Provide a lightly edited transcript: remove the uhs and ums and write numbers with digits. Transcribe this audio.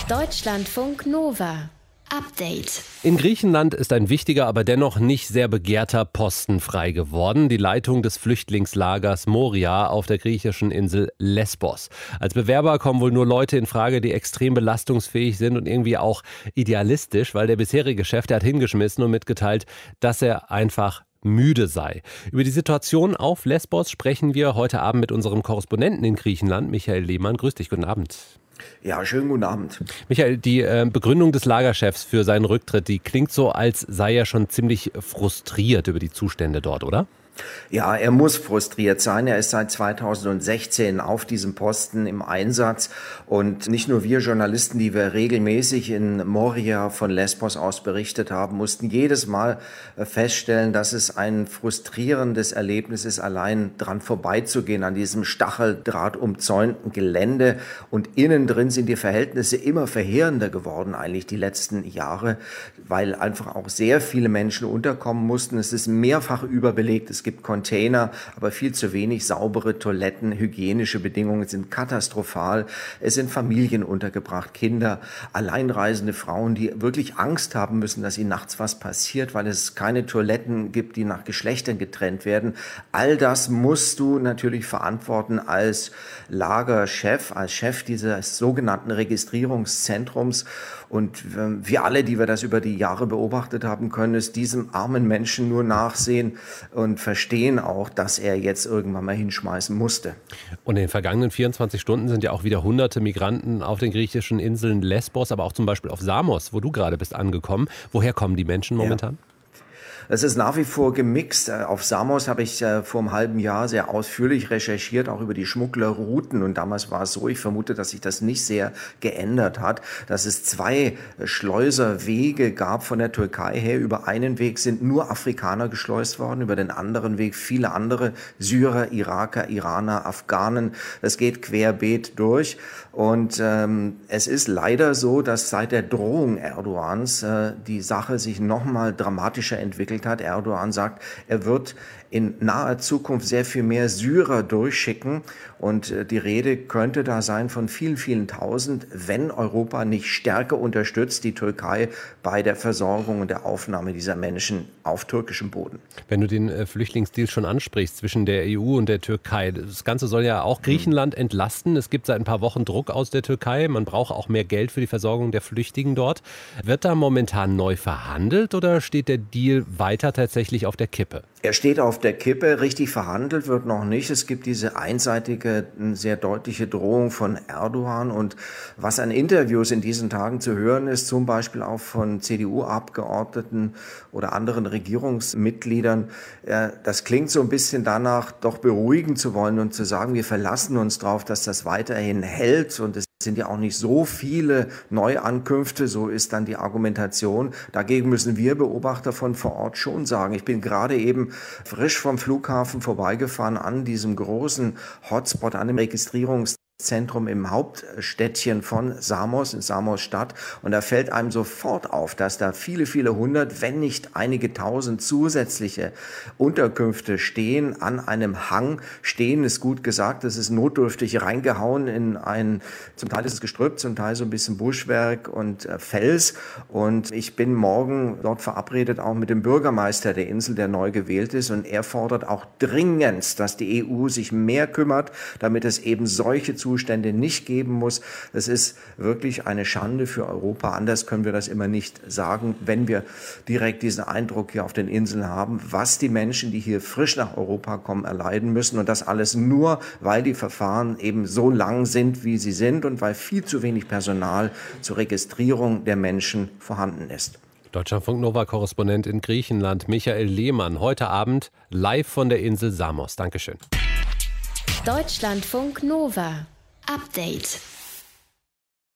Deutschlandfunk Nova. Update. In Griechenland ist ein wichtiger, aber dennoch nicht sehr begehrter Posten frei geworden. Die Leitung des Flüchtlingslagers Moria auf der griechischen Insel Lesbos. Als Bewerber kommen wohl nur Leute in Frage, die extrem belastungsfähig sind und irgendwie auch idealistisch, weil der bisherige Chef, der hat hingeschmissen und mitgeteilt, dass er einfach müde sei. Über die Situation auf Lesbos sprechen wir heute Abend mit unserem Korrespondenten in Griechenland, Michael Lehmann. Grüß dich, guten Abend. Ja, schönen guten Abend. Michael, die Begründung des Lagerchefs für seinen Rücktritt, die klingt so, als sei er schon ziemlich frustriert über die Zustände dort, oder? Ja, er muss frustriert sein. Er ist seit 2016 auf diesem Posten im Einsatz. Und nicht nur wir Journalisten, die wir regelmäßig in Moria von Lesbos aus berichtet haben, mussten jedes Mal feststellen, dass es ein frustrierendes Erlebnis ist, allein dran vorbeizugehen an diesem Stacheldraht umzäunten Gelände. Und innen drin sind die Verhältnisse immer verheerender geworden, eigentlich die letzten Jahre, weil einfach auch sehr viele Menschen unterkommen mussten. Es ist mehrfach überbelegt. Es gibt Container, aber viel zu wenig saubere Toiletten, hygienische Bedingungen sind katastrophal. Es sind Familien untergebracht, Kinder, alleinreisende Frauen, die wirklich Angst haben müssen, dass ihnen nachts was passiert, weil es keine Toiletten gibt, die nach Geschlechtern getrennt werden. All das musst du natürlich verantworten als Lagerchef, als Chef dieses sogenannten Registrierungszentrums. Und wir alle, die wir das über die Jahre beobachtet haben, können es diesem armen Menschen nur nachsehen und verstehen auch, dass er jetzt irgendwann mal hinschmeißen musste. Und in den vergangenen 24 Stunden sind ja auch wieder hunderte Migranten auf den griechischen Inseln Lesbos, aber auch zum Beispiel auf Samos, wo du gerade bist, angekommen. Woher kommen die Menschen momentan? Ja. Es ist nach wie vor gemixt. Auf Samos habe ich vor einem halben Jahr sehr ausführlich recherchiert, auch über die Schmugglerrouten. Und damals war es so, ich vermute, dass sich das nicht sehr geändert hat, dass es 2 Schleuserwege gab von der Türkei her. Über einen Weg sind nur Afrikaner geschleust worden, über den anderen Weg viele andere Syrer, Iraker, Iraner, Afghanen. Das geht querbeet durch. Und es ist leider so, dass seit der Drohung Erdogans die Sache sich nochmal dramatischer entwickelt hat. Erdogan sagt, er wird in naher Zukunft sehr viel mehr Syrer durchschicken und die Rede könnte da sein von vielen, vielen Tausend, wenn Europa nicht stärker unterstützt, die Türkei bei der Versorgung und der Aufnahme dieser Menschen auf türkischem Boden. Wenn du den Flüchtlingsdeal schon ansprichst zwischen der EU und der Türkei, das Ganze soll ja auch Griechenland entlasten. Es gibt seit ein paar Wochen Druck aus der Türkei, man braucht auch mehr Geld für die Versorgung der Flüchtigen dort. Wird da momentan neu verhandelt oder steht der Deal weiter tatsächlich auf der Kippe? Er steht auf der Kippe, richtig verhandelt wird noch nicht. Es gibt diese einseitige, sehr deutliche Drohung von Erdogan. Und was an Interviews in diesen Tagen zu hören ist, zum Beispiel auch von CDU-Abgeordneten oder anderen Regierungsmitgliedern, das klingt so ein bisschen danach, doch beruhigen zu wollen und zu sagen, wir verlassen uns darauf, dass das weiterhin hält. Und es sind ja auch nicht so viele Neuankünfte, so ist dann die Argumentation. Dagegen müssen wir Beobachter von vor Ort schon sagen. Ich bin gerade eben frisch vom Flughafen vorbeigefahren an diesem großen Hotspot, an dem Registrierungszentrum im Hauptstädtchen von Samos, in Samos Stadt. Und da fällt einem sofort auf, dass da viele, viele hundert, wenn nicht einige tausend zusätzliche Unterkünfte stehen. An einem Hang stehen, ist gut gesagt, das ist notdürftig reingehauen in ein, zum Teil ist es Gestrüpp, zum Teil so ein bisschen Buschwerk und Fels. Und ich bin morgen dort verabredet, auch mit dem Bürgermeister der Insel, der neu gewählt ist. Und er fordert auch dringend, dass die EU sich mehr kümmert, damit es eben solche Zustände nicht geben muss. Das ist wirklich eine Schande für Europa. Anders können wir das immer nicht sagen, wenn wir direkt diesen Eindruck hier auf den Inseln haben, was die Menschen, die hier frisch nach Europa kommen, erleiden müssen. Und das alles nur, weil die Verfahren eben so lang sind, wie sie sind und weil viel zu wenig Personal zur Registrierung der Menschen vorhanden ist. Deutschlandfunk Nova-Korrespondent in Griechenland, Michael Lehmann, heute Abend live von der Insel Samos. Dankeschön. Deutschlandfunk Nova. Update.